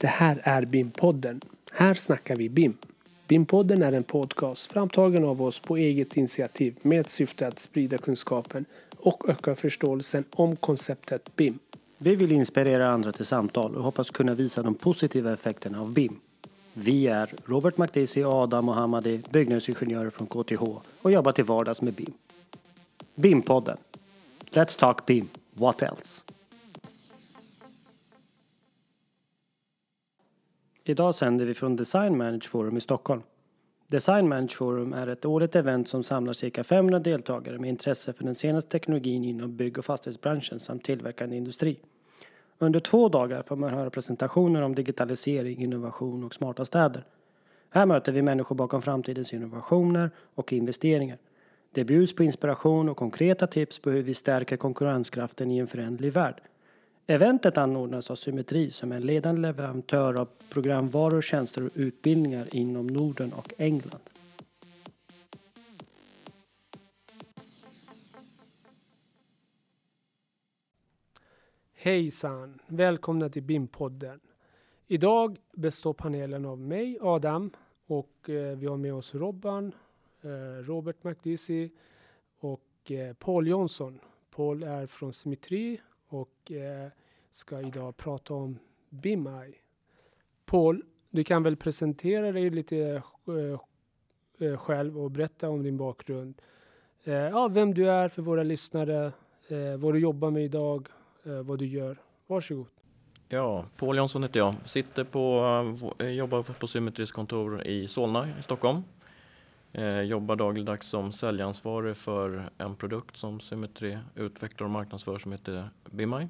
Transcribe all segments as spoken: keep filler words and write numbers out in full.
Det här är B I M-podden. Här snackar vi B I M. B I M-podden är en podcast framtagen av oss på eget initiativ med syfte att sprida kunskapen och öka förståelsen om konceptet B I M. Vi vill inspirera andra till samtal och hoppas kunna visa de positiva effekterna av B I M. Vi är Robert Makdisi och Adam Mohammadi, byggnadsingenjörer från K T H och jobbar till vardags med B I M. B I M-podden. Let's talk B I M. What else? Idag sänder vi från Design Manage Forum i Stockholm. Design Manage Forum är ett årligt event som samlar cirka femhundra deltagare med intresse för den senaste teknologin inom bygg- och fastighetsbranschen samt tillverkande industri. Under två dagar får man höra presentationer om digitalisering, innovation och smarta städer. Här möter vi människor bakom framtidens innovationer och investeringar. Det bjuds på inspiration och konkreta tips på hur vi stärker konkurrenskraften i en föränderlig värld. Eventet anordnas av Symmetri som är en ledande leverantör av programvaror, tjänster och utbildningar inom Norden och England. Hejsan! Välkomna till B I M-podden. Idag består panelen av mig, Adam, och eh, vi har med oss Robban, eh, Robert Makdisi och eh, Paul Jonsson. Paul är från Symmetri och eh, ska idag prata om B I M I. Paul, du kan väl presentera dig lite eh, själv och berätta om din bakgrund. Eh, ja, vem du är för våra lyssnare, eh, vad du jobbar med idag, eh, vad du gör. Varsågod. Ja, Paul Jonsson heter jag. Sitter på, jobbar på Symmetris kontor i Solna i Stockholm. Eh, jobbar dagligdags som säljansvarig för en produkt som Symmetri utvecklar och marknadsför som heter B I M I.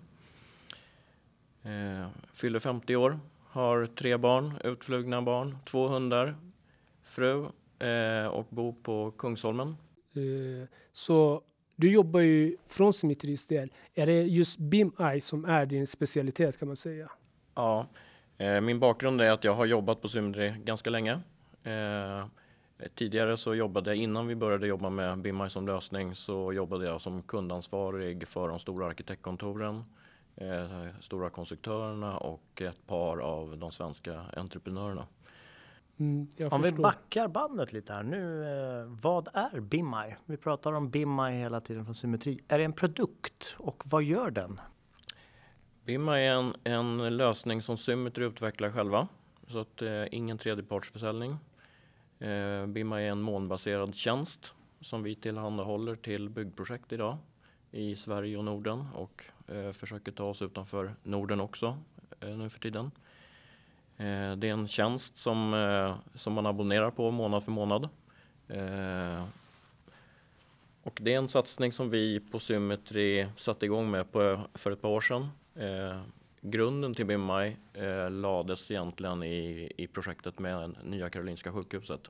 Eh, fyller femtio år, har tre barn, utflugna barn, två hundar, fru eh, och bor på Kungsholmen. Eh, så du jobbar ju från Symmetris del. Är det just B I M I som är din specialitet kan man säga? Ja, eh, min bakgrund är att jag har jobbat på Symmetri ganska länge. Eh, tidigare så jobbade jag, innan vi började jobba med B I M I som lösning, så jobbade jag som kundansvarig för de stora arkitektkontoren, eh, stora konstruktörerna och ett par av de svenska entreprenörerna. Mm, jag Om förstår. vi backar bandet lite här nu, eh, vad är B I M I? Vi pratar om B I M I hela tiden från Symmetri. Är det en produkt och vad gör den? B I M I är en, en lösning som Symmetri utvecklar själva, så att eh, ingen tredjepartsförsäljning. Eh, B I M I är en molnbaserad tjänst som vi tillhandahåller till byggprojekt idag i Sverige och Norden och eh, försöker ta oss utanför Norden också eh, nu för tiden. Eh, det är en tjänst som, eh, som man abonnerar på månad för månad. Eh, och det är en satsning som vi på Symmetri satte igång med på, för ett par år sedan. Eh, grunden till B I M I eh, lades egentligen i, i projektet med Nya Karolinska sjukhuset.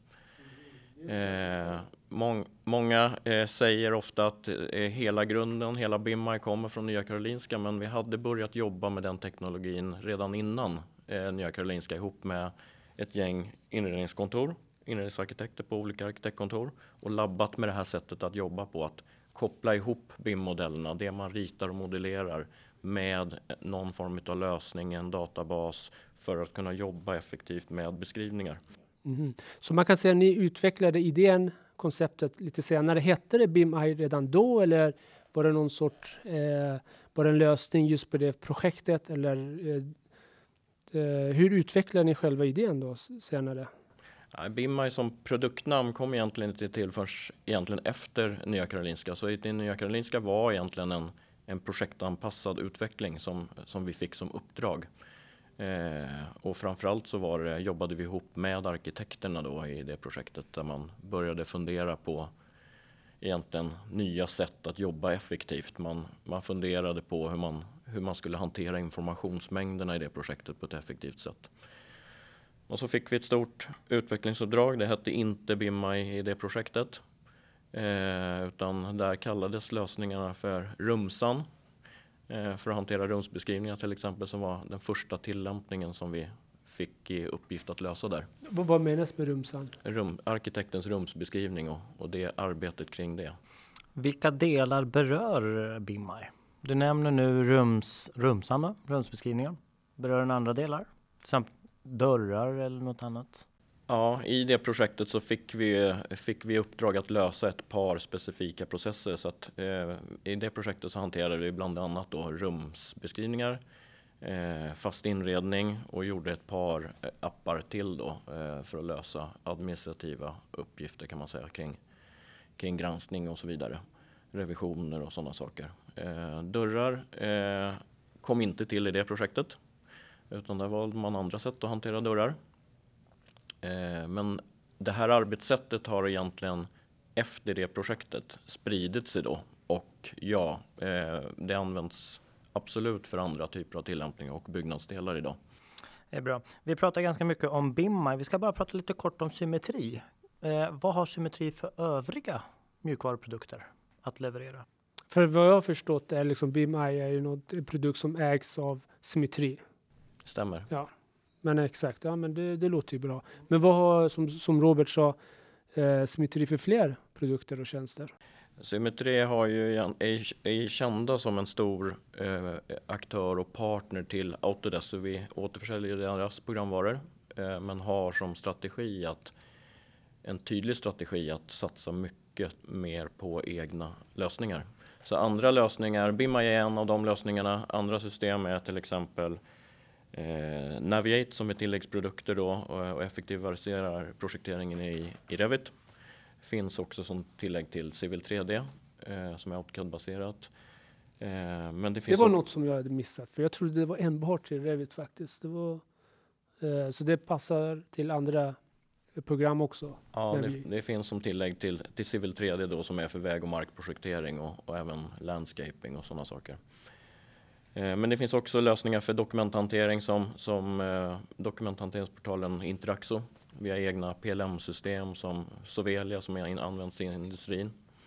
Eh, mång, många eh, säger ofta att eh, hela grunden, hela B I M I kommer från Nya Karolinska, men vi hade börjat jobba med den teknologin redan innan eh, Nya Karolinska ihop med ett gäng inredningskontor, inredningsarkitekter på olika arkitektkontor och labbat med det här sättet att jobba på, att koppla ihop B I M-modellerna, det man ritar och modellerar, med någon form av lösning, en databas, för att kunna jobba effektivt med beskrivningar. Mm. Så man kan säga att ni utvecklade idén, konceptet lite senare. Hette det B I M I redan då eller var det någon sort, eh, var det en lösning just på det projektet? Eller eh, eh, hur utvecklade ni själva idén då senare? Ja, B I M I som produktnamn kom egentligen inte till först egentligen efter Nya Karolinska. Så det Nya Karolinska var egentligen en, en projektanpassad utveckling som, som vi fick som uppdrag. Eh, och framförallt så var det, jobbade vi ihop med arkitekterna då i det projektet, där man började fundera på egentligen nya sätt att jobba effektivt. Man, man funderade på hur man, hur man skulle hantera informationsmängderna i det projektet på ett effektivt sätt. Och så fick vi ett stort utvecklingsuppdrag. Det hette inte B I M I i det projektet, eh, utan där kallades lösningarna för Rumsan. För att hantera rumsbeskrivningar till exempel, som var den första tillämpningen som vi fick i uppgift att lösa där. Vad menas med rumsan? Rum, arkitektens rumsbeskrivning och, och det arbetet kring det. Vilka delar berör B I M I? Du nämner nu rums, rumsarna, rumsbeskrivningar. Berör den andra delar? Samt dörrar eller något annat? Ja, i det projektet så fick vi, fick vi uppdrag att lösa ett par specifika processer. Så att, eh, i det projektet så hanterade vi bland annat då rumsbeskrivningar, eh, fast inredning och gjorde ett par appar till då, eh, för att lösa administrativa uppgifter kan man säga kring, kring granskning och så vidare. Revisioner och sådana saker. Eh, dörrar eh, kom inte till i det projektet, utan där valde man andra sätt att hantera dörrar. Eh, men det här arbetssättet har egentligen efter det projektet spridit sig då, och ja, eh, det används absolut för andra typer av tillämpningar och byggnadsdelar idag. Det är bra. Vi pratar ganska mycket om B I M. Vi ska bara prata lite kort om Symmetri. Eh, vad har Symmetri för övriga mjukvaruprodukter att leverera? För vad jag har förstått är liksom B I M I är ju något, en produkt som ägs av Symmetri. Stämmer. Ja, men exakt. Ja, men det, det låter ju bra. Men vad har, som, som Robert sa, eh, Symmetri för fler produkter och tjänster? Symmetri har ju, är, är kända som en stor eh, aktör och partner till Autodesk, så vi återförsäljer deras programvaror, eh, men har som strategi att en tydlig strategi att satsa mycket mer på egna lösningar. Så andra lösningar, B I M I är en av de lösningarna, andra system är till exempel eh, Naviate som är tilläggsprodukter då och, och effektiviserar projekteringen i, i Revit. Finns också som tillägg till Civil tre D eh, som är AutoCAD-baserat. Eh, men det, finns det var också något som jag hade missat, för jag trodde det var enbart till Revit faktiskt. Det var, eh, så det passar till andra program också. Ja, det, vi... det finns som tillägg till, till Civil tre D då, som är för väg- och markprojektering och, och även landscaping och sådana saker. Eh, men det finns också lösningar för dokumenthantering som, som eh, dokumenthanteringsportalen Interaxo. Vi har egna P L M-system som Sovelia som är används i industrin.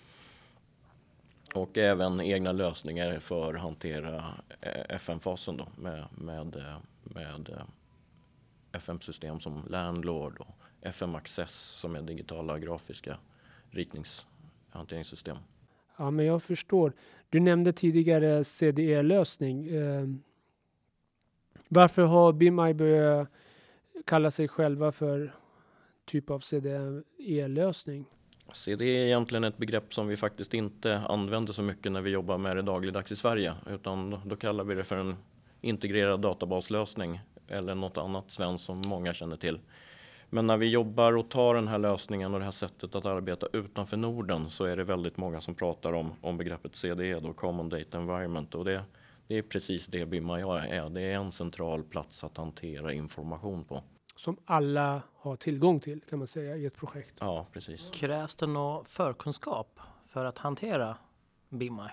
Och även egna lösningar för att hantera eh, F M-fasen då, med, med, med eh, F M-system som Landlord och F M Access som är digitala grafiska ritningshanteringssystem. Ja, men jag förstår. Du nämnde tidigare C D E-lösning. Eh, varför har B I M I börjat kalla sig själva för typ av C D E-lösning? C D E är egentligen ett begrepp som vi faktiskt inte använder så mycket när vi jobbar med det dagligdags i Sverige, utan då, då kallar vi det för en integrerad databaslösning eller något annat svenskt som många känner till. Men när vi jobbar och tar den här lösningen och det här sättet att arbeta utanför Norden, så är det väldigt många som pratar om, om begreppet C D E, då, Common Data Environment, och det, det är precis det B I M I är. Det är en central plats att hantera information på. Som alla har tillgång till, kan man säga, i ett projekt. Ja, precis. Krävs det någon förkunskap för att hantera B I M I?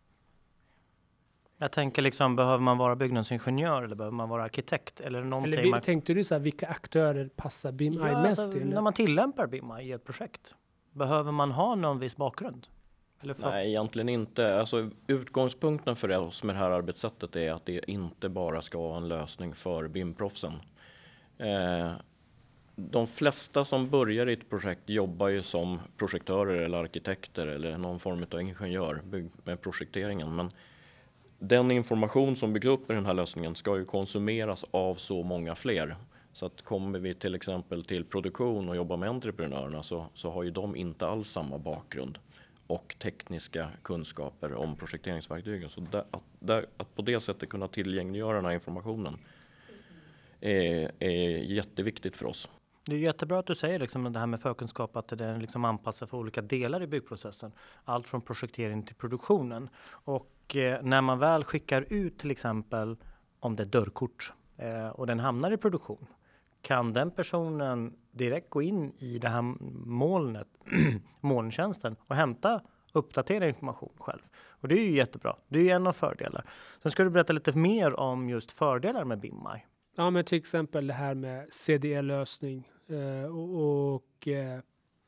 Jag tänker liksom, behöver man vara byggnadsingenjör eller behöver man vara arkitekt? Eller någonting Eller vi, man... tänkte du så här, vilka aktörer passar B I M I ja, mest alltså, till? när man tillämpar B I M I i ett projekt, behöver man ha någon viss bakgrund? Eller för... Nej, egentligen inte. Alltså, utgångspunkten för oss med det här arbetssättet är att det inte bara ska vara en lösning för B I M-proffsen. Eh, de flesta som börjar i ett projekt jobbar ju som projektörer eller arkitekter eller någon form av ingenjör med projekteringen. Men den information som byggs upp i den här lösningen ska ju konsumeras av så många fler. Så att kommer vi till exempel till produktion och jobbar med entreprenörerna, så, så har ju de inte alls samma bakgrund och tekniska kunskaper om projekteringsverktygen. Så där, att, där, att på det sättet kunna tillgängliggöra den här informationen är, är jätteviktigt för oss. Det är jättebra att du säger liksom det här med förkunskap, att det är liksom anpassat för olika delar i byggprocessen. Allt från projektering till produktionen. Och eh, när man väl skickar ut till exempel om det är dörrkort eh, och den hamnar i produktion, kan den personen direkt gå in i det här molnet, molntjänsten och hämta uppdatera information själv. Och det är ju jättebra. Det är ju en av fördelar. Sen ska du berätta lite mer om just fördelar med B I M I. Ja, men till exempel det här med C D E-lösning eh, och, och eh,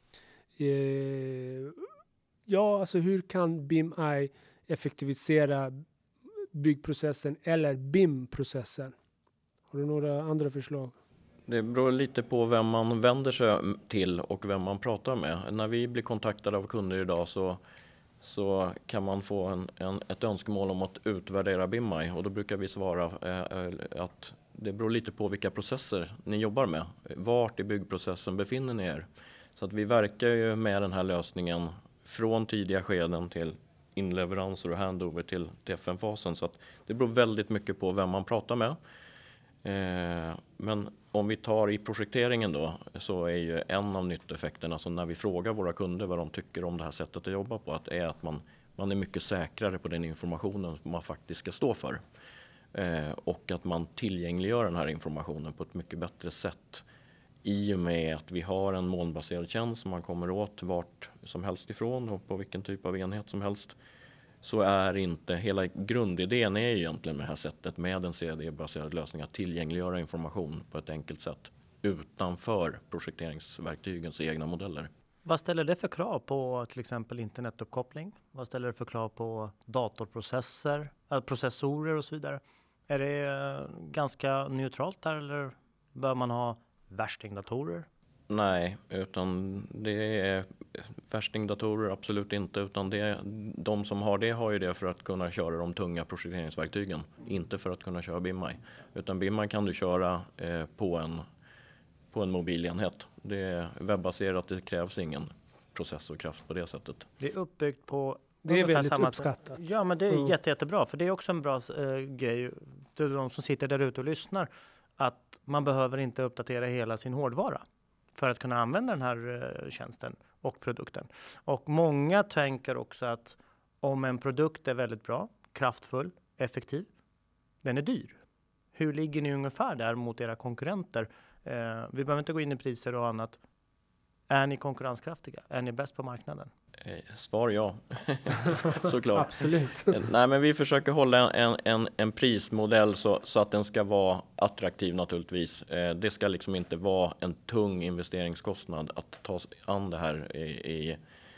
eh, ja, alltså hur kan B I M I effektivisera byggprocessen eller B I M-processen? Har du några andra förslag? Det beror lite på vem man vänder sig till och vem man pratar med. När vi blir kontaktade av kunder idag så, så kan man få en, en, ett önskemål om att utvärdera B I M I, och då brukar vi svara eh, att det beror lite på vilka processer ni jobbar med. Vart i byggprocessen befinner ni er? Så att vi verkar ju med den här lösningen från tidiga skeden till inleveranser och handover till T F N-fasen. Så att det beror väldigt mycket på vem man pratar med. Eh, men om vi tar i projekteringen då, så är ju en av nyttoeffekterna, alltså när vi frågar våra kunder vad de tycker om det här sättet att jobba på, att är att man, man är mycket säkrare på den informationen som man faktiskt ska stå för. Eh, och att man tillgängliggör den här informationen på ett mycket bättre sätt, i och med att vi har en molnbaserad tjänst som man kommer åt vart som helst ifrån och på vilken typ av enhet som helst. Så är inte hela grundidén är egentligen med det här sättet med en C A D-baserad lösning att tillgängliggöra information på ett enkelt sätt utanför projekteringsverktygens egna modeller. Vad ställer det för krav på till exempel internetuppkoppling? Vad ställer det för krav på datorprocesser, äh, processorer och så vidare? Är det äh, ganska neutralt där, eller bör man ha värstingdatorer? Nej, utan det är värstingdatorer absolut inte, utan det, de som har det har ju det för att kunna köra de tunga projekteringsverktygen, inte för att kunna köra B I M I. Utan B I M I kan du köra eh, på, en, på en mobilenhet. Det är webbaserat, det krävs ingen processorkraft på det sättet. Det är uppbyggt på... Det är väldigt samma uppskattat. Ja, men det är mm. jätte, jättebra, för det är också en bra äh, grej för de som sitter där ute och lyssnar, att man behöver inte uppdatera hela sin hårdvara för att kunna använda den här uh, tjänsten och produkten. Och många tänker också att om en produkt är väldigt bra, kraftfull, effektiv, den är dyr. Hur ligger ni ungefär där mot era konkurrenter? Uh, vi behöver inte gå in i priser och annat. Är ni konkurrenskraftiga? Är ni bäst på marknaden? Eh, svar ja, såklart. Absolut. Nej, men vi försöker hålla en, en, en prismodell så, så att den ska vara attraktiv naturligtvis. Eh, det ska liksom inte vara en tung investeringskostnad att ta sig an det här i, i,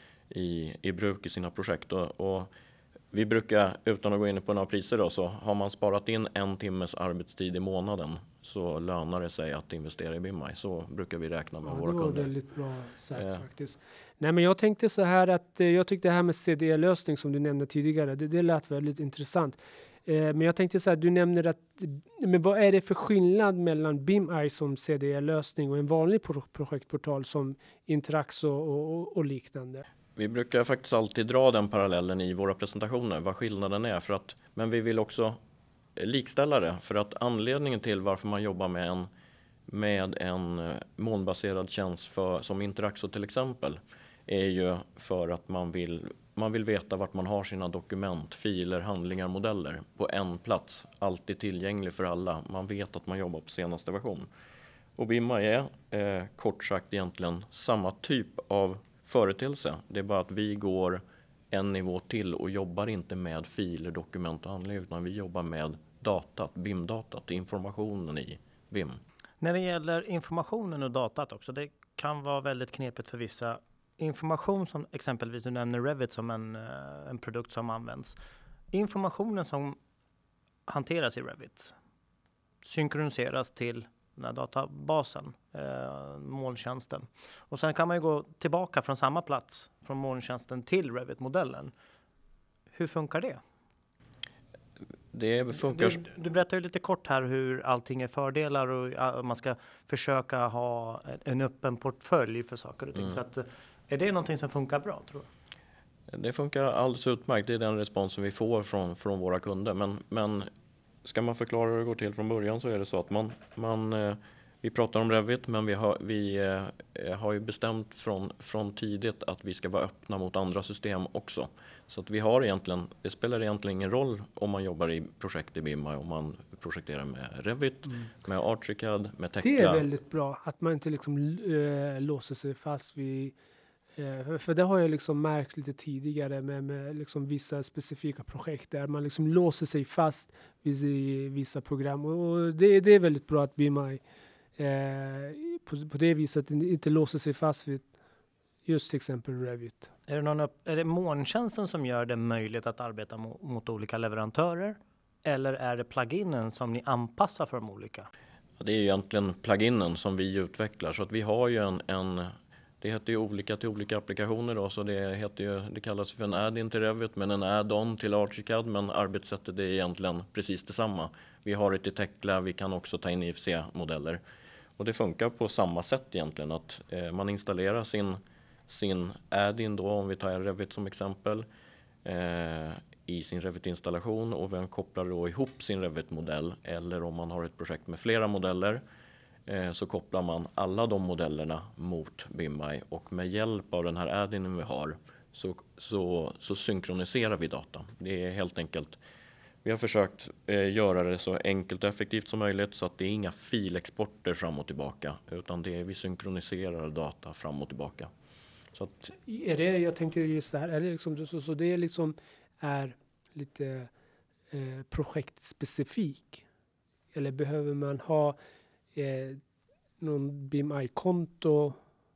i, i bruk i sina projekt. Och, och vi brukar, utan att gå in på några priser då, så har man sparat in en timmes arbetstid i månaden, så lönar det sig att investera i B I M I. Så brukar vi räkna med Ja, våra det var kunder. väldigt bra sagt Eh. faktiskt. Nej, men jag tänkte så här att eh, jag tyckte det här med C D E-lösning som du nämnde tidigare, det, det lät väldigt intressant. Eh, men jag tänkte så här, du nämner att, men vad är det för skillnad mellan B I M I som C D E-lösning och en vanlig pro- projektportal som Interaxo och, och, och liknande? Vi brukar faktiskt alltid dra den parallellen i våra presentationer, vad skillnaden är. För att, men vi vill också likställa det, för att anledningen till varför man jobbar med en, med en molnbaserad tjänst för, som Interaxo till exempel, är ju för att man vill, man vill veta vart man har sina dokument, filer, handlingar, modeller på en plats, alltid tillgänglig för alla. Man vet att man jobbar på senaste version. Och B I M I är eh, kort sagt egentligen samma typ av företeelse. Det är bara att vi går en nivå till och jobbar inte med filer, dokument och handlingar, utan vi jobbar med datat, B I M-datat, informationen i B I M. När det gäller informationen och datat också, det kan vara väldigt knepigt för vissa. Information som exempelvis, du nämner Revit som en, en produkt som används. Informationen som hanteras i Revit synkroniseras till den här databasen, eh, molntjänsten. Och sen kan man ju gå tillbaka från samma plats, från molntjänsten till Revit-modellen. Hur funkar det? Det funkar... Du, du berättar ju lite kort här hur allting är fördelar och uh, man ska försöka ha en öppen portfölj för saker och ting. Mm. Så att, är det någonting som funkar bra, tror du? Det funkar alldeles utmärkt. Det är den responsen vi får från, från våra kunder. Men, men ska man förklara hur det går till från början, så är det så att man, man eh, vi pratar om Revit, men vi har, vi, eh, har ju bestämt från, från tidigt att vi ska vara öppna mot andra system också. Så att vi har egentligen, det spelar egentligen ingen roll om man jobbar i projekt i B I M I, om man projekterar med Revit, mm. med Archicad, med Tekla. Det är väldigt bra att man inte liksom äh, låser sig fast vid, äh, för, för det har jag liksom märkt lite tidigare med, med liksom vissa specifika projekt där man liksom låser sig fast vid vissa program, och, och det, det är väldigt bra att B I M I äh, på, på det viset inte låser sig fast vid just till exempel Revit. Är det, någon upp, är det molntjänsten som gör det möjligt att arbeta mot, mot olika leverantörer? Eller är det pluginen som ni anpassar för de olika? Det är egentligen pluginen som vi utvecklar. Så att vi har ju en, en, Det heter ju olika till olika applikationer då, så det, heter ju, det kallas för en add-in till Revit men en add-on till Archicad, men arbetssättet är egentligen precis detsamma. Vi har det i Tekla, vi kan också ta in I F C-modeller. Och det funkar på samma sätt egentligen, att eh, man installerar sin, sin add-in då, om vi tar Revit som exempel, eh, i sin Revit-installation, och man kopplar då ihop sin Revit-modell, eller om man har ett projekt med flera modeller eh, så kopplar man alla de modellerna mot B I M I, och med hjälp av den här add-inen vi har så, så, så synkroniserar vi data. Det är helt enkelt, vi har försökt eh, göra det så enkelt och effektivt som möjligt, så att det är inga filexporter fram och tillbaka, utan det är vi synkroniserar data fram och tillbaka. Så att, är det, jag tänkte just det här, är det liksom, så, så det är liksom är lite eh, projektspecifik? Eller behöver man ha eh, någon B I M I-konto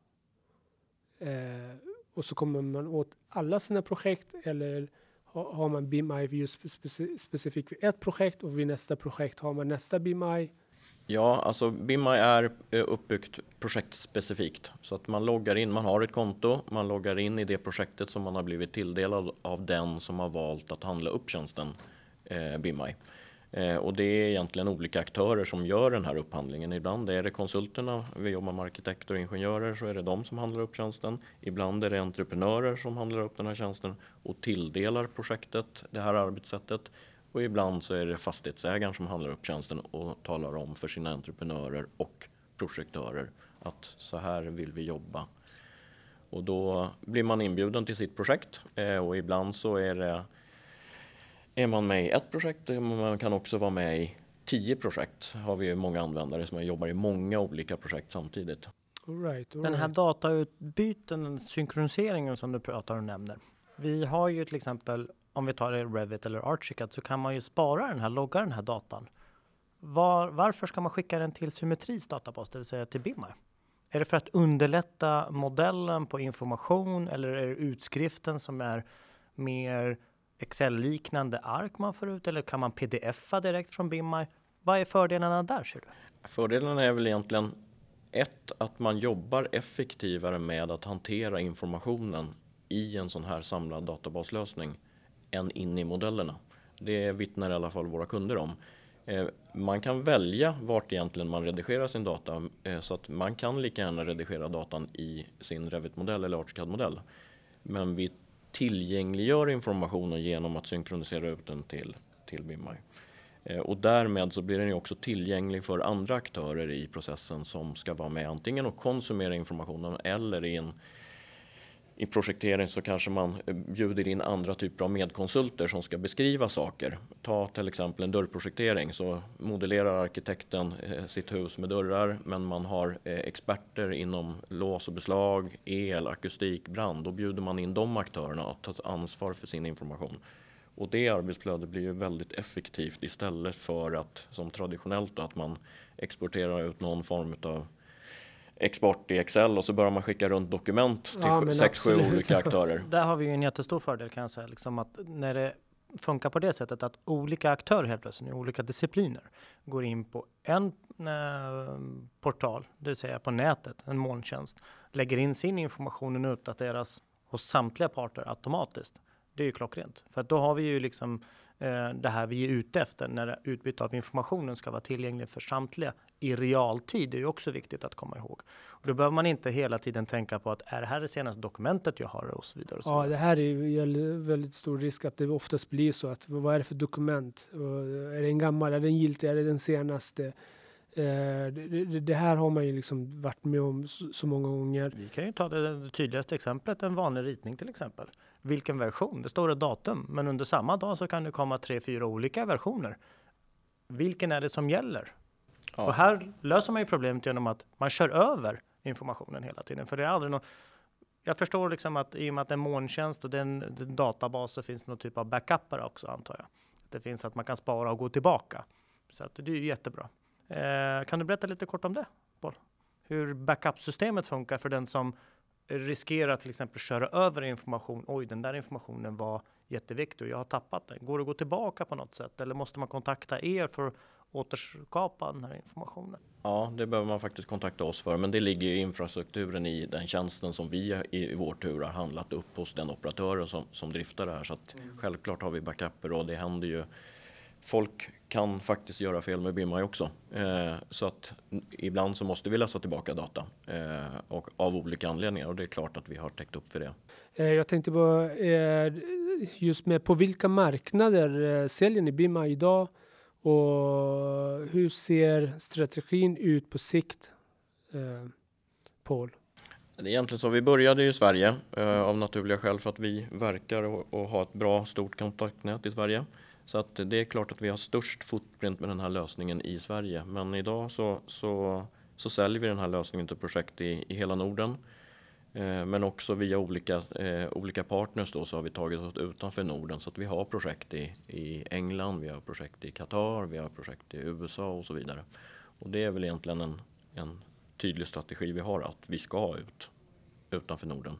eh, och så kommer man åt alla sina projekt, eller ha, har man B I M I just speci- specifikt vid ett projekt och vid nästa projekt har man nästa B I M I? Ja, alltså B I M I är uppbyggt projektspecifikt, så att man loggar in, man har ett konto, man loggar in i det projektet som man har blivit tilldelad av den som har valt att handla upp tjänsten eh, B I M I. Eh, och det är egentligen olika aktörer som gör den här upphandlingen. Ibland är det konsulterna, vi jobbar med arkitekter och ingenjörer, så är det de som handlar upp tjänsten. Ibland är det entreprenörer som handlar upp den här tjänsten och tilldelar projektet det här arbetssättet. Och ibland så är det fastighetsägaren som handlar upp tjänsten och talar om för sina entreprenörer och projektörer att så här vill vi jobba. Och då blir man inbjuden till sitt projekt, eh, och ibland så är det är man med i ett projekt, man kan också vara med i tio projekt. Har vi många användare som jobbar i många olika projekt samtidigt. All right, all Den här right. datautbyten, synkroniseringen som du pratar och nämner. Vi har ju till exempel, om vi tar Revit eller Archicad, så kan man ju spara den här, logga den här datan. Var, varför ska man skicka den till Symmetris databas, det vill säga till B I M I? Är det för att underlätta modellen på information, eller är det utskriften som är mer Excel-liknande ark man får ut, eller kan man P D F-a direkt från B I M I? Vad är fördelarna där, ser du? Fördelarna är väl egentligen ett, att man jobbar effektivare med att hantera informationen i en sån här samlad databaslösning än in i modellerna. Det vittnar i alla fall våra kunder om. Eh, man kan välja vart egentligen man redigerar sin data, eh, så att man kan lika gärna redigera datan i sin Revit-modell eller Archicad-modell. Men vi tillgängliggör informationen genom att synkronisera ut den till, till B I M I. Eh, och därmed så blir den ju också tillgänglig för andra aktörer i processen som ska vara med antingen och konsumera informationen, eller i en I projektering så kanske man bjuder in andra typer av medkonsulter som ska beskriva saker. Ta till exempel en dörrprojektering, så modellerar arkitekten eh, sitt hus med dörrar, men man har eh, experter inom lås och beslag, el, akustik, brand. Då bjuder man in de aktörerna att ta ansvar för sin information. Och det arbetsflödet blir ju väldigt effektivt istället för att, som traditionellt, då, att man exporterar ut någon form av export i Excel och så börjar man skicka runt dokument till Ja, sex, sju absolut. olika aktörer. Där har vi ju en jättestor fördel, kan jag säga, liksom att när det funkar på det sättet att olika aktörer helt plötsligt i olika discipliner går in på en eh, portal, det vill säga på nätet, en molntjänst, lägger in sin information och uppdateras hos samtliga parter automatiskt. Det är ju klockrent. För att då har vi ju liksom eh, det här vi är ute efter, när utbyte av informationen ska vara tillgänglig för samtliga i realtid. Det är ju också viktigt att komma ihåg. Och då behöver man inte hela tiden tänka på att är det här det senaste dokumentet jag har och så vidare. Och så Ja, vidare. det här är ju väldigt stor risk att det oftast blir så att vad är det för dokument? Är det en gammal, är det en giltig, är det den senaste? Det, det, det här har man ju liksom varit med om så, så många gånger. Vi kan ju ta det, det tydligaste exemplet, en vanlig ritning till exempel. Vilken version? Det står ett datum, men under samma dag så kan det komma tre, fyra olika versioner. Vilken är det som gäller? Ja. Och här löser man ju problemet genom att man kör över informationen hela tiden. För det är aldrig någon... Jag förstår liksom att i och med att det är molntjänst och den, den databas, så finns det någon typ av backuper också, antar jag. Det finns att man kan spara och gå tillbaka. Så att det är ju jättebra. Eh, kan du berätta lite kort om det, Paul? Hur backup-systemet funkar för den som riskerar till exempel köra över information. Oj, den där informationen var jätteviktig och jag har tappat den. Går det att gå tillbaka på något sätt eller måste man kontakta er för att återskapa den här informationen? Ja, det behöver man faktiskt kontakta oss för, men det ligger i infrastrukturen i den tjänsten som vi i vår tur har handlat upp hos den operatören som, som driftar det här. Så att mm. självklart har vi backuper och det händer ju. Folk kan faktiskt göra fel med BIMAI också. Eh, så att ibland så måste vi läsa tillbaka data eh, och av olika anledningar och det är klart att vi har täckt upp för det. Eh, jag tänkte på eh, just med på vilka marknader eh, säljer ni BIMAI idag och hur ser strategin ut på sikt, eh, Paul? Egentligen så vi började i Sverige eh, av naturliga skäl för att vi verkar och, och har ett bra stort kontaktnät i Sverige. Så att det är klart att vi har störst footprint med den här lösningen i Sverige. Men idag så, så, så säljer vi den här lösningen till projekt i, i hela Norden. Eh, men också via olika, eh, olika partners då så har vi tagit oss utanför Norden. Så att vi har projekt i, i England, vi har projekt i Qatar, vi har projekt i U S A och så vidare. Och det är väl egentligen en, en tydlig strategi vi har att vi ska ut utanför Norden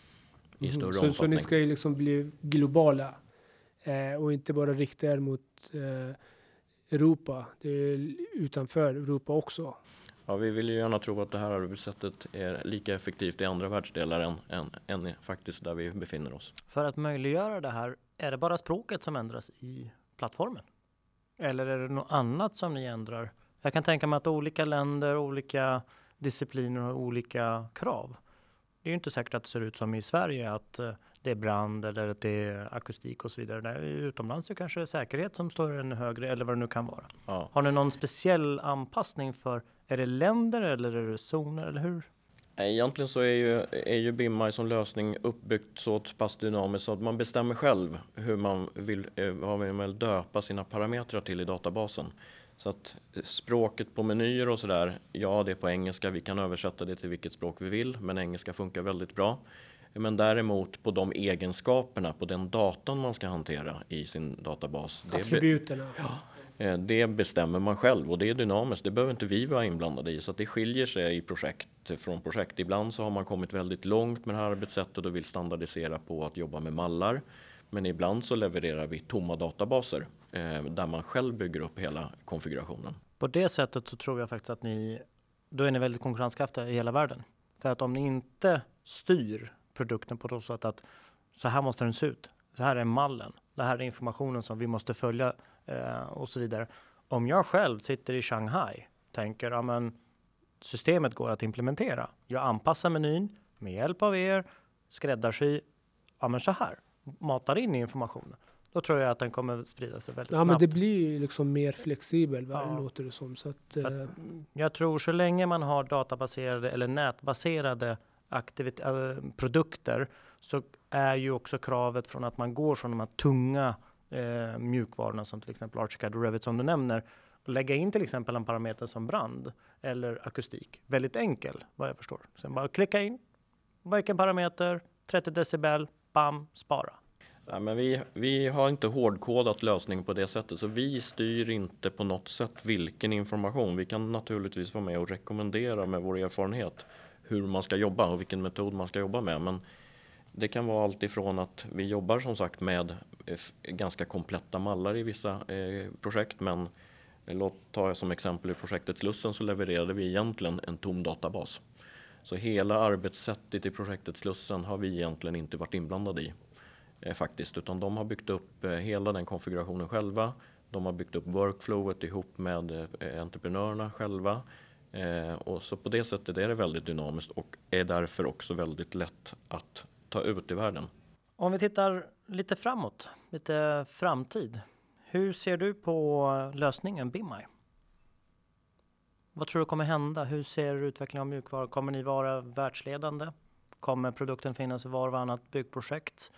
i Mm. större så, omfattning. Så ni ska ju liksom bli globala eh, och inte bara rikta er mot eh, Europa, det är utanför Europa också. Ja, vi vill ju gärna tro att det här arbetssättet är lika effektivt i andra världsdelar än, än, än faktiskt där vi befinner oss. För att möjliggöra det här, är det bara språket som ändras i plattformen? Eller är det något annat som ni ändrar? Jag kan tänka mig att olika länder, olika discipliner har olika krav. Det är ju inte säkert att det ser ut som i Sverige att det är brand eller att det är akustik och så vidare. Där utomlands är det kanske säkerhet som står ännu högre eller vad det nu kan vara. Ja. Har ni någon speciell anpassning för, är det länder eller är det zoner eller hur? Egentligen så är ju, är ju BIMAI som lösning uppbyggt så pass dynamiskt så att man bestämmer själv hur man vill, vad man vill döpa sina parametrar till i databasen. Så att språket på menyer och sådär, ja det är på engelska, vi kan översätta det till vilket språk vi vill, men engelska funkar väldigt bra. Men däremot på de egenskaperna, på den datan man ska hantera i sin databas. Attributerna. Det, ja, det bestämmer man själv och det är dynamiskt, det behöver inte vi vara inblandade i. Så att det skiljer sig i projekt från projekt. Ibland så har man kommit väldigt långt med det här arbetssättet och vill standardisera på att jobba med mallar. Men ibland så levererar vi tomma databaser eh, där man själv bygger upp hela konfigurationen. På det sättet så tror jag faktiskt att ni, då är ni väldigt konkurrenskraftiga i hela världen. För att om ni inte styr produkten på så sätt att så här måste den se ut. Så här är mallen. Det här är informationen som vi måste följa eh, och så vidare. Om jag själv sitter i Shanghai tänker ja men systemet går att implementera. Jag anpassar menyn med hjälp av er, skräddarsy, ja men så här. Matar in informationen. Då tror jag att den kommer sprida sig väldigt ja, snabbt. Men det blir ju liksom mer flexibel, ja. Låter det som. Så att, att, eh. jag tror så länge man har databaserade eller nätbaserade aktivit- äh, produkter så är ju också kravet från att man går från de här tunga eh, mjukvarorna som till exempel Archicad och Revit som du nämner och lägga in till exempel en parameter som brand eller akustik. Väldigt enkel vad jag förstår. Sen bara klicka in vilken parameter, trettio decibel, bam, spara. Ja, men vi, vi har inte hårdkodat lösning på det sättet så vi styr inte på något sätt vilken information. Vi kan naturligtvis vara med och rekommendera med vår erfarenhet hur man ska jobba och vilken metod man ska jobba med. Men det kan vara allt ifrån att vi jobbar som sagt med ganska kompletta mallar i vissa eh, projekt. Men låt ta som exempel i projektet Slussen så levererade vi egentligen en tom databas. Så hela arbetssättet i projektet Slussen har vi egentligen inte varit inblandade i eh, faktiskt. Utan de har byggt upp eh, hela den konfigurationen själva. De har byggt upp workflowet ihop med eh, entreprenörerna själva. Eh, och så på det sättet är det väldigt dynamiskt och är därför också väldigt lätt att ta ut i världen. Om vi tittar lite framåt, lite framtid. Hur ser du på lösningen BIMAI? Vad tror du kommer hända? Hur ser utvecklingen av mjukvara? Kommer ni vara världsledande? Kommer produkten finnas i var och varannat byggprojekt?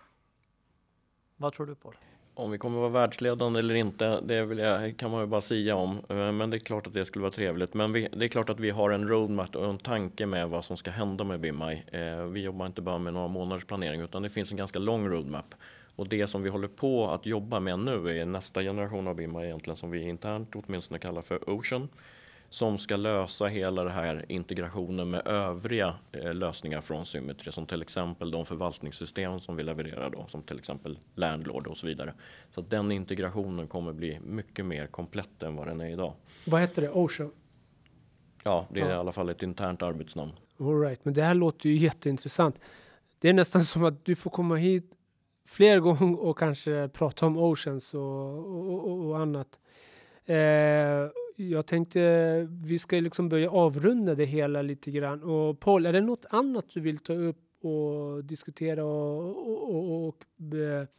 Vad tror du på? Om vi kommer vara världsledande eller inte, det vill jag, kan man ju bara säga om. Men det är klart att det skulle vara trevligt. Men vi, det är klart att vi har en roadmap och en tanke med vad som ska hända med BIMAI. Eh, vi jobbar inte bara med några månaders planering utan det finns en ganska lång roadmap. Och det som vi håller på att jobba med nu är nästa generation av BIMAI egentligen som vi internt åtminstone kallar för Ocean. som ska lösa hela den här integrationen med övriga eh, lösningar från Symetri, som till exempel de förvaltningssystem som vi levererar då, som till exempel Landlord och så vidare. Så att den integrationen kommer bli mycket mer komplett än vad den är idag. Vad heter det? Ocean? Ja, det är Ja. i alla fall ett internt arbetsnamn. All right, men det här låter ju jätteintressant. Det är nästan som att du får komma hit fler gånger och kanske prata om Oceans och, och, och, och annat. Eh, jag tänkte vi ska liksom börja avrunda det hela lite grann. Och Paul, är det något annat du vill ta upp och diskutera och, och, och, och be,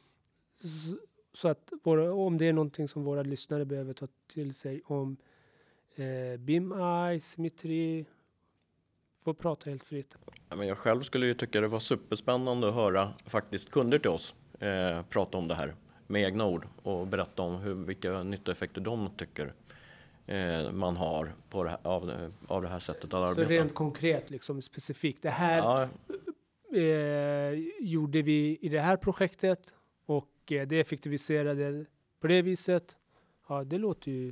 så att våra, om det är någonting som våra lyssnare behöver ta till sig om eh, B I M I, Symetri, får prata helt fritt. Ja, men jag själv skulle ju tycka det var superspännande att höra faktiskt kunder till oss eh, prata om det här med egna ord och berätta om hur, vilka nyttoeffekter de tycker eh, man har på det här, av, av det här sättet att arbeta. Så rent konkret, liksom specifikt. Det här Ja, eh, gjorde vi i det här projektet och eh, det effektiviserade på det viset. Ja, det låter ju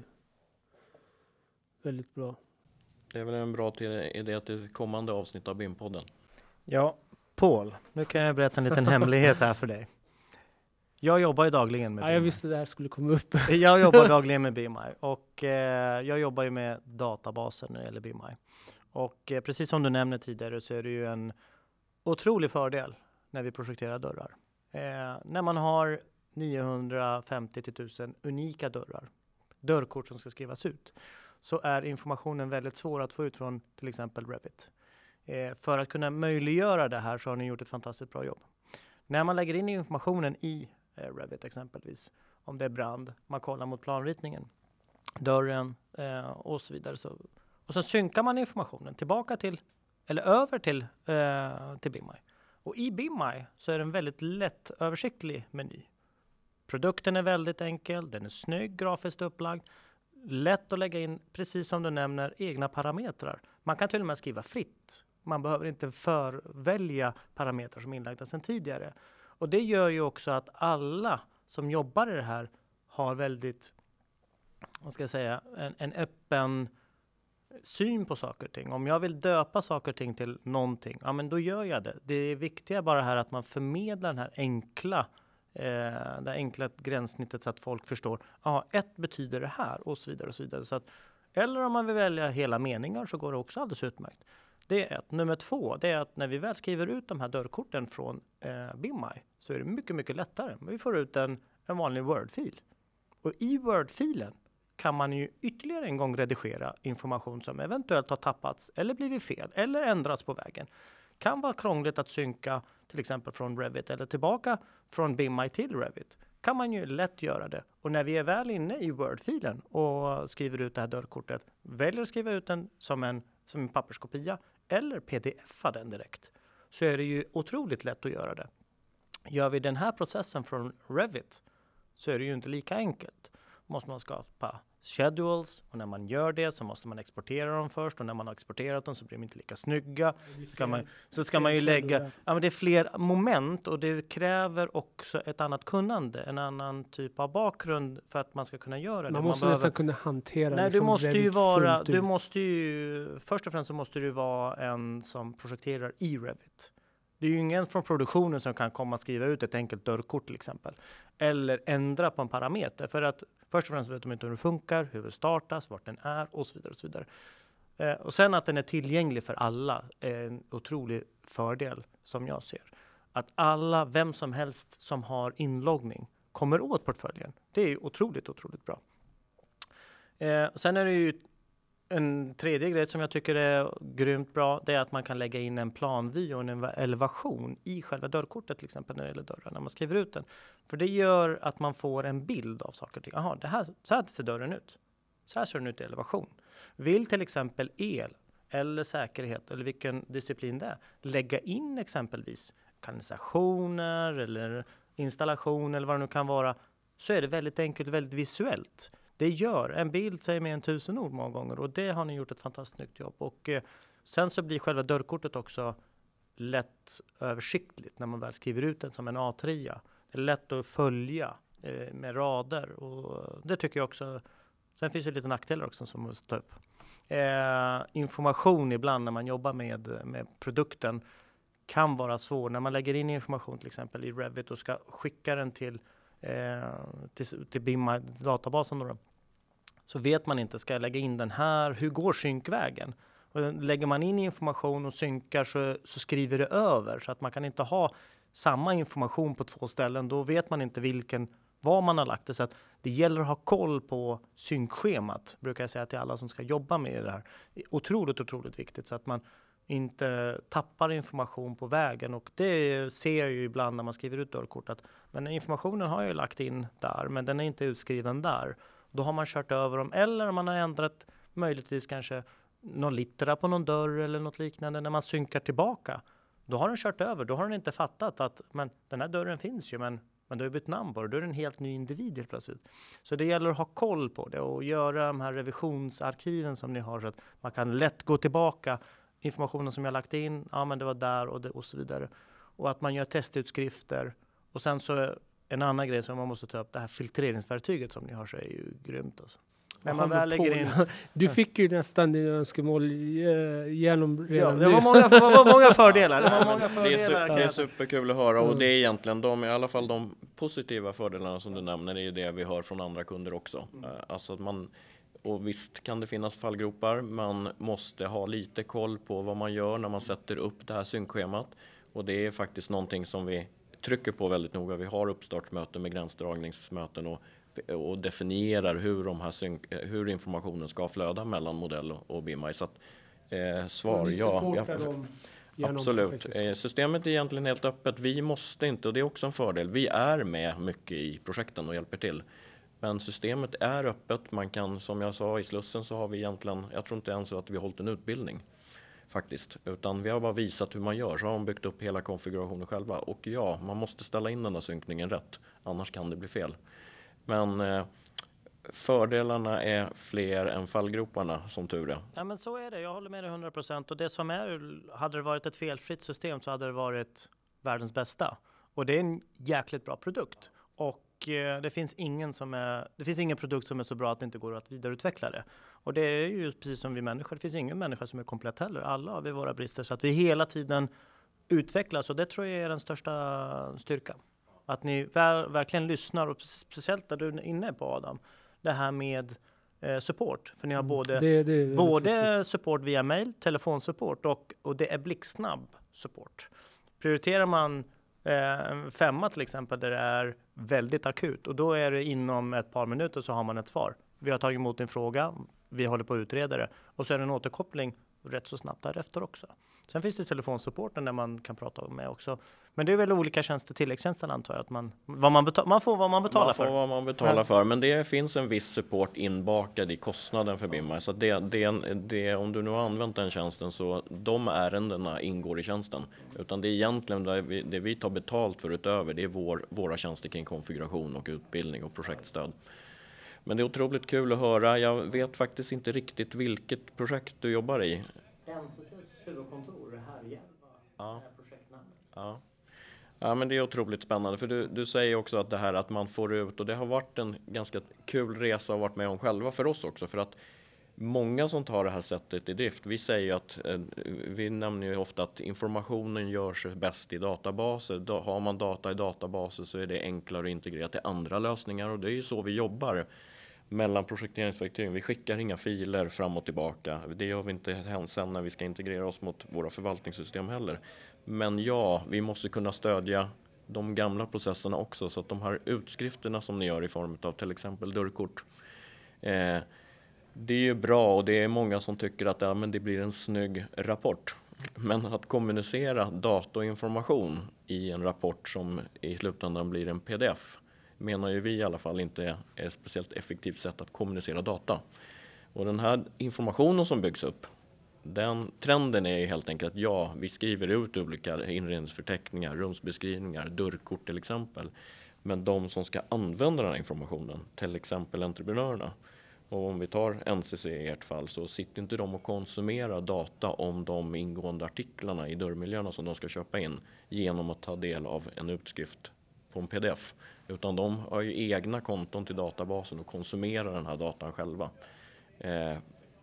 väldigt bra. det är väl en bra till- idé till kommande avsnitt av B I M-podden. Ja, Paul, nu kan jag berätta en liten hemlighet här för dig. Jag jobbar ju dagligen med Ja, B I jag M I. visste det här skulle komma upp. Jag jobbar dagligen med B I M I och eh, jag jobbar ju med databaser när det gäller B I M I. Och eh, precis som du nämnde tidigare så är det ju en otrolig fördel när vi projekterar dörrar. Eh, när man har niohundrafemtio till tusen unika dörrar, dörrkort som ska skrivas ut, så är informationen väldigt svår att få ut från till exempel Revit. Eh, för att kunna möjliggöra det här så har ni gjort ett fantastiskt bra jobb. När man lägger in informationen i eh, Revit exempelvis, om det är brand, man kollar mot planritningen, dörren eh, och så vidare. Så, och så synkar man informationen tillbaka till, eller över till, eh, till B I M I. Och i B I M I så är det en väldigt lätt översiktlig meny. Produkten är väldigt enkel, den är snygg, grafiskt upplagd. Lätt att lägga in, precis som du nämner, egna parametrar. Man kan till och med skriva fritt. Man behöver inte förvälja parametrar som är inlagda sedan tidigare. Och det gör ju också att alla som jobbar i det här har väldigt, vad ska jag säga, en, en öppen syn på saker och ting. Om jag vill döpa saker och ting till någonting, ja men då gör jag det. Det är viktiga bara här att man förmedlar den här enkla Eh, det enkla gränssnittet så att folk förstår, ja, ett betyder det här och så vidare och så vidare. Så att, eller om man vill välja hela meningar så går det också alldeles utmärkt. Det är ett. Nummer två, det är att när vi väl skriver ut de här dörrkorten från eh, B I M I så är det mycket, mycket lättare. Vi får ut en, en vanlig Word-fil. Och i Word-filen kan man ju ytterligare en gång redigera information som eventuellt har tappats eller blivit fel eller ändrats på vägen. Kan vara krångligt att synka till exempel från Revit eller tillbaka från B I M I till Revit. Kan man ju lätt göra det. Och när vi är väl inne i Word-filen och skriver ut det här dörrkortet, väljer att skriva ut den som en, som en papperskopia eller P D F-a den direkt, så är det ju otroligt lätt att göra det. Gör vi den här processen från Revit så är det ju inte lika enkelt. Måste man skapa schedules och när man gör det så måste man exportera dem först och när man har exporterat dem så blir de inte lika snygga. Så ska man, så ska man ju lägga, ja men det är fler moment och det kräver också ett annat kunnande, en annan typ av bakgrund för att man ska kunna göra det. Man måste man nästan behöver, kunna hantera nej, det du som måste ju Revit vara, fullt du ut. måste ju, först och främst så måste du vara en som projekterar i Revit. Det är ju ingen från produktionen som kan komma och skriva ut ett enkelt dörrkort till exempel. Eller ändra på en parameter. För att först och främst vet de inte hur det funkar, hur det startas, vart den är och så vidare. Och, så vidare. Eh, och sen att den är tillgänglig för alla är en otrolig fördel som jag ser. Att alla, vem som helst som har inloggning kommer åt portföljen. Det är ju otroligt, otroligt bra. Eh, sen är det ju en tredje grej som jag tycker är grymt bra, det är att man kan lägga in en planvy och en elevation i själva dörrkortet till exempel när det gäller dörren, när man skriver ut den. För det gör att man får en bild av saker och ting. Jaha, det här, så här ser dörren ut. Så här ser den ut i elevation. Vill till exempel el eller säkerhet eller vilken disciplin det är, lägga in exempelvis kanalisationer eller installation eller vad det nu kan vara, så är det väldigt enkelt och väldigt visuellt. Det gör, en bild säger mer än tusen ord många gånger och det har ni gjort ett fantastiskt nytt jobb. Och eh, sen så blir själva dörrkortet också lätt översiktligt när man väl skriver ut den som en A tre. Det är lätt att följa eh, med rader och det tycker jag också. Sen finns det lite nackdelar också som man måste ta upp. eh, information ibland när man jobbar med, med produkten kan vara svår. När man lägger in information till exempel i Revit och ska skicka den till, eh, till, till B I M I-databasen då, så vet man inte, ska jag lägga in den här? Hur går synkvägen? Och lägger man in information och synkar så, så skriver det över. Så att man kan inte ha samma information på två ställen. Då vet man inte vilken, var man har lagt det. Så att det gäller att ha koll på synkschemat, brukar jag säga till alla som ska jobba med det här. Det är otroligt, otroligt viktigt så att man inte tappar information på vägen. Och det ser jag ju ibland när man skriver ut dörrkort. Att, men informationen har jag ju lagt in där, men den är inte utskriven där. Då har man kört över dem, eller man har ändrat möjligtvis kanske någon littera på någon dörr eller något liknande. När man synkar tillbaka, då har den kört över. Då har den inte fattat att men, den här dörren finns ju, men, men du har bytt namn på det. Då är det en helt ny individ helt plötsligt. Så det gäller att ha koll på det och göra de här revisionsarkiven som ni har så att man kan lätt gå tillbaka. Informationen som jag lagt in, ja men det var där och, det, och så vidare. Och att man gör testutskrifter. Och sen så en annan grej som man måste ta upp, det här filtreringsverktyget som ni har så är ju grymt alltså. När man väl lägger in... Du fick ju nästan dina önskemål genom redan ja, det var många, det var många fördelar. Det, var många fördelar det, är super, det är super. superkul att höra och det är egentligen de, i alla fall de positiva fördelarna som du nämner, det är det vi hör från andra kunder också. Mm. Alltså att man, och visst kan det finnas fallgropar, man måste ha lite koll på vad man gör när man sätter upp det här synkschemat. Och det är faktiskt någonting som vi trycker på väldigt noga. Vi har uppstartsmöten med gränsdragningsmöten och och definierar hur, de här synk, hur informationen ska flöda mellan modell och B I M I. Så att, eh, svar ja. ja absolut. Eh, systemet är egentligen helt öppet. Vi måste inte, och det är också en fördel, vi är med mycket i projekten och hjälper till. Men systemet är öppet. Man kan, som jag sa, i Slussen så har vi egentligen, jag tror inte ens att vi har hållit en utbildning faktiskt. Utan vi har bara visat hur man gör, så har de byggt upp hela konfigurationen själva. Och ja, man måste ställa in den där synkningen rätt, annars kan det bli fel. Men eh, fördelarna är fler än fallgroparna, som tur är. Ja, men så är det. Jag håller med dig hundra procent. Och det som är, hade det varit ett felfritt system så hade det varit världens bästa. Och det är en jäkligt bra produkt. Och eh, det finns ingen som är, det finns ingen produkt som är så bra att det inte går att vidareutveckla det. Och det är ju precis som vi människor. Det finns ingen människa som är komplett heller. Alla har vi våra brister. Så att vi hela tiden utvecklas. Och det tror jag är den största styrkan. Att ni ver- verkligen lyssnar, och speciellt där du är inne på Adam, det här med eh, support. För ni har både, det, det både support via mail, telefonsupport och, och det är blixtsnabb support. Prioriterar man eh, en femma till exempel där det är väldigt akut och då är det inom ett par minuter så har man ett svar. Vi har tagit emot en fråga, vi håller på att utreda det och så är det en återkoppling rätt så snabbt därefter också. Sen finns det telefonsupporten där man kan prata med också. Men det är väl olika tjänster, tilläggstjänster antar jag. Att man, vad man, betal, man får vad man betalar för. Man får vad man betalar för. Men det finns en viss support inbakad i kostnaden för B I M I. Så det, det, det, om du nu har använt den tjänsten så de ärendena ingår i tjänsten. Utan det är egentligen det vi, det vi tar betalt för utöver. Det är vår, våra tjänster kring konfiguration och utbildning och projektstöd. Men det är otroligt kul att höra. Jag vet faktiskt inte riktigt vilket projekt du jobbar i. N C C:s huvudkontor här igen. Ja. Ja. Ja, men det är otroligt spännande. För du, du säger också att det här att man får ut, och det har varit en ganska kul resa att varit med om själva för oss också. För att många som tar det här sättet i drift, vi säger att, eh, vi nämner ju ofta att informationen görs bäst i databaser. Da, har man data i databaser så är det enklare att integrera till andra lösningar och det är ju så vi jobbar mellan projekteringsverktygen. Vi skickar inga filer fram och tillbaka. Det gör vi inte sen när vi ska integrera oss mot våra förvaltningssystem heller. Men ja, vi måste kunna stödja de gamla processerna också så att de här utskrifterna som ni gör i form av till exempel dörrkort, eh, det är ju bra och det är många som tycker att ja, men det blir en snygg rapport. Men att kommunicera data och information i en rapport som i slutändan blir en P D F menar ju vi i alla fall inte är ett speciellt effektivt sätt att kommunicera data. Och den här informationen som byggs upp, den trenden är helt enkelt att ja, vi skriver ut olika inredningsförteckningar, rumsbeskrivningar, dörrkort till exempel. Men de som ska använda den här informationen, till exempel entreprenörerna. Och om vi tar N C C i ert fall så sitter inte de och konsumerar data om de ingående artiklarna i dörrmiljöerna som de ska köpa in genom att ta del av en utskrift på en P D F. Utan de har ju egna konton till databasen och konsumerar den här datan själva. Eh,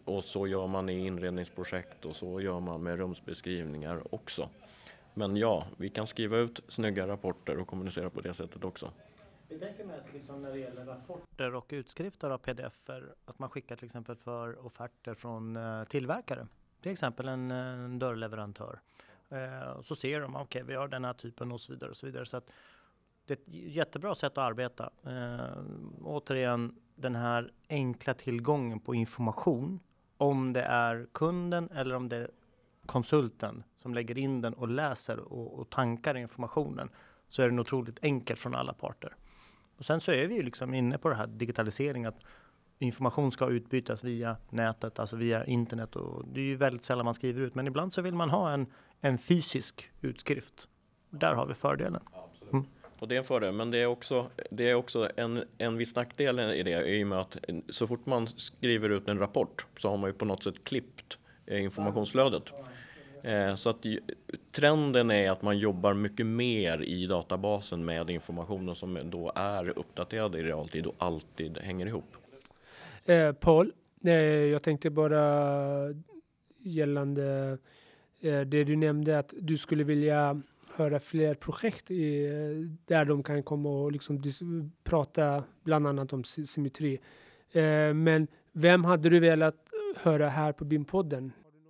och så gör man i inredningsprojekt och så gör man med rumsbeskrivningar också. Men ja, vi kan skriva ut snygga rapporter och kommunicera på det sättet också. Vi tänker mest liksom när det gäller rapporter och utskrifter av pdf-er att man skickar till exempel för offerter från uh, tillverkare. Till exempel en, en dörrleverantör. Uh, så ser de, okej okay, vi har den här typen och så vidare och så vidare. Så att det är ett jättebra sätt att arbeta. Uh, återigen, den här enkla tillgången på information. Om det är kunden eller om det är konsulten som lägger in den och läser och, och tankar informationen. Så är det otroligt enkelt från alla parter. Och sen så är vi ju liksom inne på det här digitaliseringen, att information ska utbytas via nätet, alltså via internet. Och det är ju väldigt sällan man skriver ut, men ibland så vill man ha en, en fysisk utskrift. Där har vi fördelen. Mm. Och det är en fördel, men det är också, det är också en, en viss nackdel i det, i och med att så fort man skriver ut en rapport så har man ju på något sätt klippt informationsflödet. Så att trenden är att man jobbar mycket mer i databasen med informationen som då är uppdaterad i realtid och alltid hänger ihop. Eh, Paul, eh, jag tänkte bara gällande eh, det du nämnde att du skulle vilja höra fler projekt i, där de kan komma och liksom dis- prata bland annat om sy- symmetri. Eh, men vem hade du velat höra här på B I M-podden?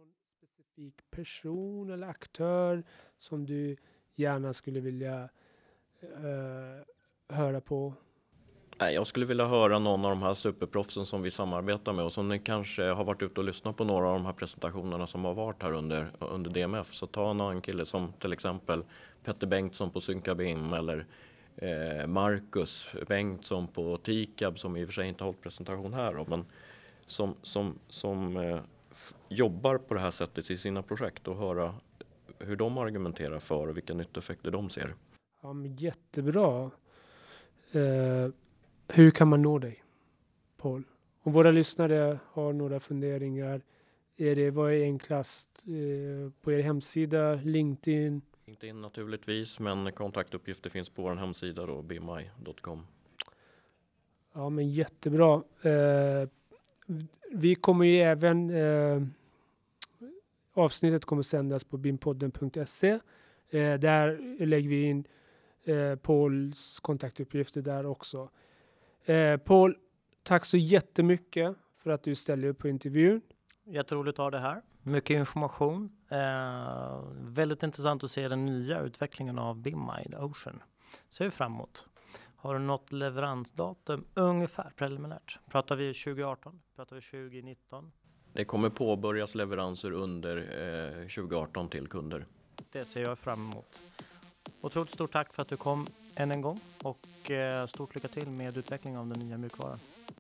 Person eller aktör som du gärna skulle vilja uh, höra på? Nej, jag skulle vilja höra någon av de här superproffsen som vi samarbetar med och som ni kanske har varit ute och lyssnat på några av de här presentationerna som har varit här under, under D M F. Så ta en kille som till exempel Petter Bengtsson på Synka B I M eller eh, Marcus Bengtsson på T I C A B som i och för sig inte har hållit presentation här då, men som, som, som eh, jobbar på det här sättet i sina projekt och höra hur de argumenterar för och vilka nyttoeffekter de ser. Ja, men jättebra. Uh, hur kan man nå dig, Paul? Om våra lyssnare har några funderingar, är det, vad är enklast uh, på er hemsida, LinkedIn? LinkedIn naturligtvis, men kontaktuppgifter finns på vår hemsida då, b m i dot com. Ja, men jättebra. Uh, Vi kommer ju även, eh, avsnittet kommer sändas på bimpodden punkt se. Eh, där lägger vi in eh, Pauls kontaktuppgifter där också. Eh, Paul, tack så jättemycket för att du ställde upp på intervjun. Jätteroligt att ha det här. Mycket information. Eh, väldigt intressant att se den nya utvecklingen av BIMmine Ocean. Ser vi framåt. Har du något leveransdatum ungefär preliminärt? Pratar vi tjugo arton? Pratar vi tjugo nitton? Det kommer påbörjas leveranser under eh, tjugo arton till kunder. Det ser jag fram emot. Otroligt stort tack för att du kom än en gång och eh, stort lycka till med utvecklingen av den nya mjukvaran.